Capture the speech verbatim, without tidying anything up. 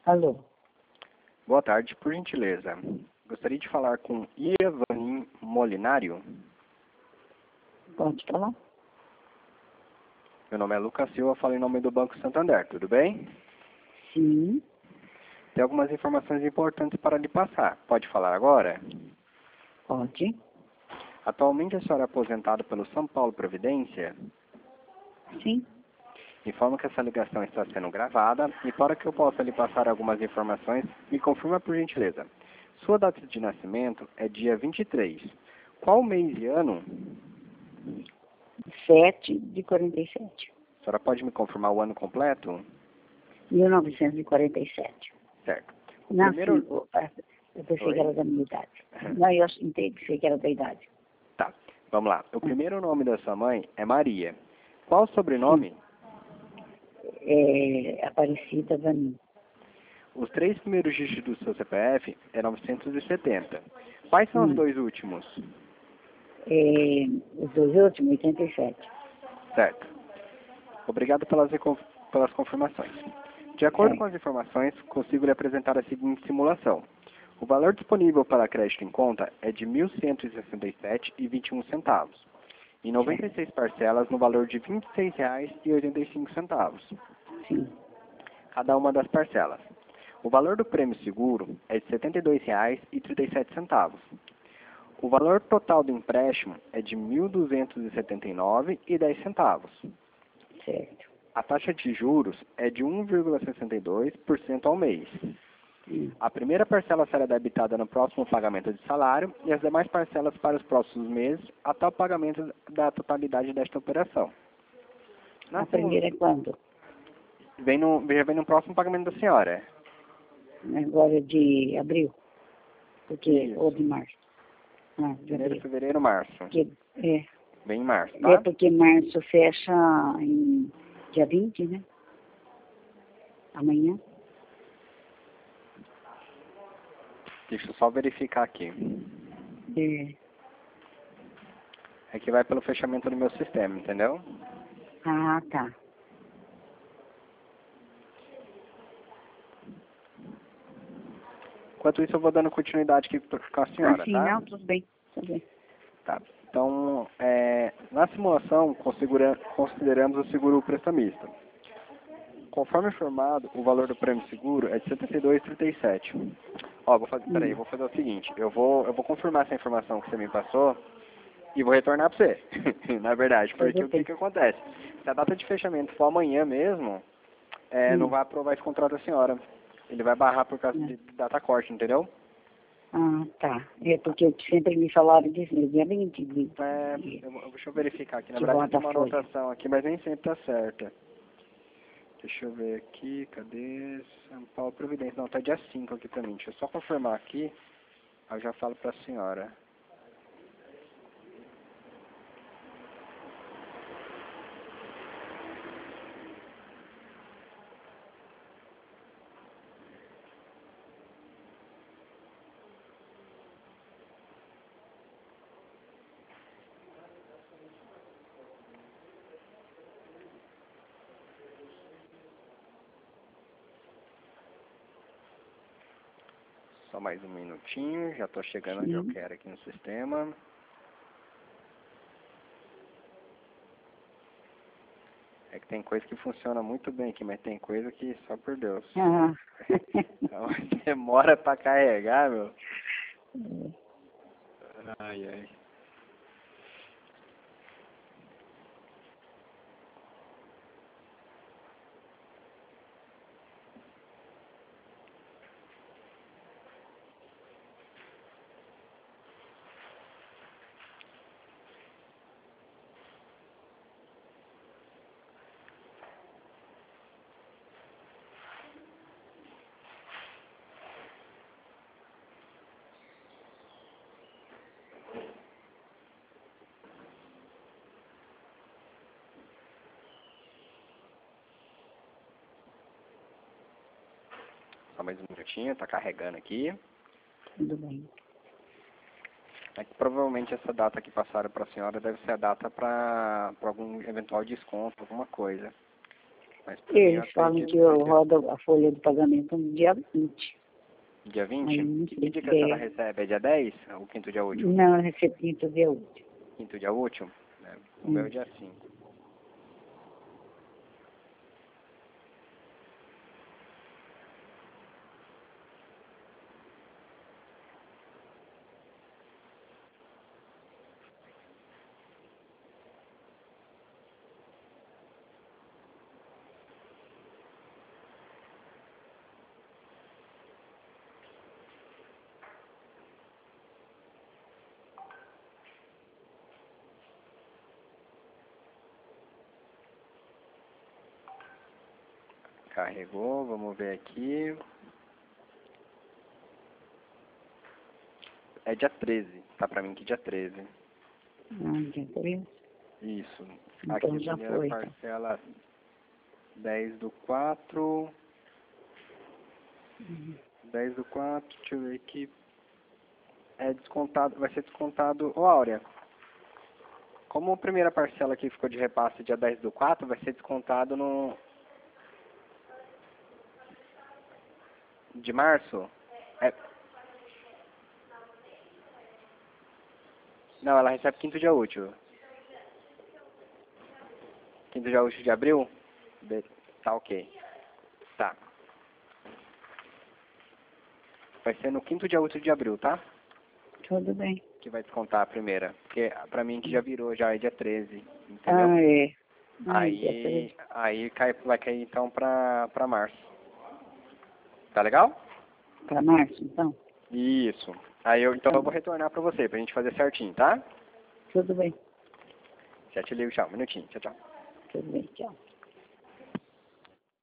Alô? Boa tarde, por gentileza. Gostaria de falar com Ievanin Molinário. Pode falar? Meu nome é Lucas Silva, falo em nome do Banco Santander, tudo bem? Sim. Tem algumas informações importantes para lhe passar. Pode falar agora? Pode. Atualmente a senhora é aposentada pelo São Paulo Previdência? Sim. Informo que essa ligação está sendo gravada e para que eu possa lhe passar algumas informações, me confirma por gentileza. Sua data de nascimento é dia vinte e três. Qual mês e ano? sete de quarenta e sete. A senhora pode me confirmar o ano completo? mil novecentos e quarenta e sete. Certo. O Nasci, primeiro... eu pensei Oi? que era da minha idade. Não, eu pensei que era da idade. Tá, vamos lá. O primeiro nome da sua mãe é Maria. Qual o sobrenome? É Aparecida Vanim. Os três primeiros dígitos do seu C P F é novecentos e setenta. Quais são os Hum. dois últimos? É, os dois últimos, oitenta e sete. Certo. Obrigado pelas, pelas confirmações. De acordo É. com as informações, consigo lhe apresentar a seguinte simulação. O valor disponível para crédito em conta é de mil cento e sessenta e sete reais e vinte e um centavos, em noventa e seis parcelas no valor de vinte e seis reais e oitenta e cinco centavos, Sim. cada uma das parcelas. O valor do prêmio seguro é de setenta e dois reais e trinta e sete centavos. O valor total do empréstimo é de mil duzentos e setenta e nove reais e dez centavos. Certo. A taxa de juros é de um vírgula sessenta e dois por cento ao mês. Hum. A primeira parcela será debitada no próximo pagamento de salário e as demais parcelas para os próximos meses até o pagamento da totalidade desta operação. Na A primeira é quando? Vem no, já vem no próximo pagamento da senhora. Agora de abril? Porque, Isso. ou de março? Ah, de Janeiro, abril. fevereiro, março. Porque, é, Vem em março, é tá? porque março fecha em dia vinte, né? Amanhã. Deixa eu só verificar aqui. É. É que vai pelo fechamento do meu sistema, entendeu? Ah, tá. Enquanto isso, eu vou dando continuidade aqui com a senhora, Ah, sim, tá? não, tudo bem. Tudo bem. Tá. Então, é, na simulação, considera- consideramos o seguro prestamista. Conforme informado, o valor do prêmio seguro é de setenta e dois reais e trinta e sete centavos. Ó, vou fazer, peraí, eu Hum. vou fazer o seguinte, eu vou, eu vou confirmar essa informação que você me passou e vou retornar para você, na verdade, porque Tudo o que bem. que acontece? Se a data de fechamento for amanhã mesmo, é, não Hum. vai aprovar esse contrato da senhora. Ele vai barrar por causa de É. data corte, entendeu? Ah, tá. É porque sempre me falaram disso, mas dia vinte de, É, de, eu, vou- deixa eu verificar aqui, na de verdade tem uma Botafogo. anotação aqui, mas nem sempre tá certa. Deixa eu ver aqui, cadê? São Paulo Providência. Não, tá dia cinco aqui pra mim. Deixa eu só confirmar aqui. Aí eu já falo pra senhora. Só mais um minutinho. Já tô chegando onde eu Sim. quero aqui no sistema. É que tem coisa que funciona muito bem aqui, mas tem coisa que só por Deus. Ah. Então, demora pra carregar, meu. Ai, ai. Só mais um minutinho, tá carregando aqui. Tudo bem. É que provavelmente essa data que passaram pra senhora deve ser a data pra, pra algum eventual desconto, alguma coisa. Mas pra mim, eu Eles falam acredito que eu seja rodo a folha de pagamento no dia vinte. dia vinte? Aí não Que sei dia que a se senhora é. recebe? É dia dez? O quinto dia útil? Não, eu recebi quinto dia útil. Quinto dia útil? É, o meu é Hum. dia cinco. Carregou, vamos ver aqui. É dia treze, tá pra mim que dia treze. Ah, dia treze. Isso. Então Aqui a já primeira foi, tá? parcela dez do quatro. Uhum. dez do quatro, deixa eu ver aqui. É descontado, vai ser descontado. Ô Áurea, como a primeira parcela aqui ficou de repasse dia dez do quatro, vai ser descontado no. De março? É. Não, ela recebe quinto dia útil. Quinto dia útil de abril? Be- Tá ok. Tá. Vai ser no quinto dia útil de abril, tá? Tudo bem. Que vai descontar a primeira. Porque pra mim que já virou, já é dia treze, entendeu? Ah, é. Ah, dia Aí, treze. aí cai, vai cair então pra, pra março. Tá legal? Para março, então? Isso. Aí eu, então Tá eu vou bom. retornar pra você, pra gente fazer certinho, tá? Tudo bem. Já te ligo, tchau. Um minutinho, tchau, tchau. Tudo bem, tchau.